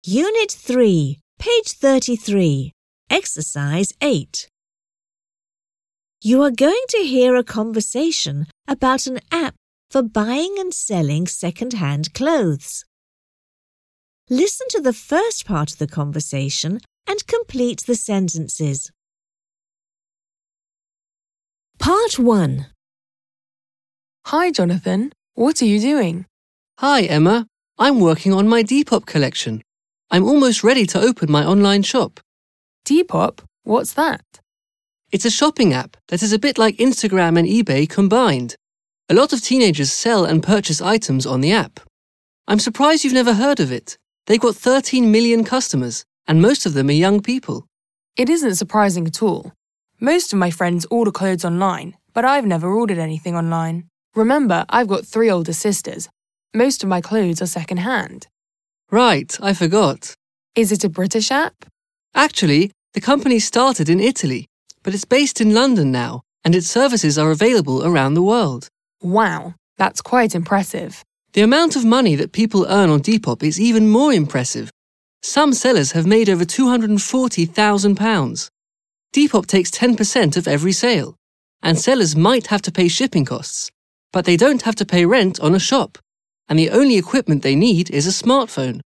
Unit 3, page 33, Exercise 8. You are going to hear a conversation about an app for buying and selling second-hand clothes. Listen to the first part of the conversation and complete the sentences. Part 1. Hi, Jonathan. What are you doing? Hi, Emma. I'm working on my Depop collection. I'm almost ready to open my online shop. Depop? What's that? It's a shopping app that is a bit like Instagram and eBay combined. A lot of teenagers sell and purchase items on the app. I'm surprised you've never heard of it. They've got 13 million customers, and most of them are young people. It isn't surprising at all. Most of my friends order clothes online, but I've never ordered anything online. Remember, I've got 3 older sisters. Most of my clothes are second-hand. Right, I forgot. Is it a British app? Actually, the company started in Italy, but it's based in London now, and its services are available around the world. Wow, that's quite impressive. The amount of money that people earn on Depop is even more impressive. Some sellers have made over £240,000. Depop takes 10% of every sale, and sellers might have to pay shipping costs, but they don't have to pay rent on a shop, and the only equipment they need is a smartphone.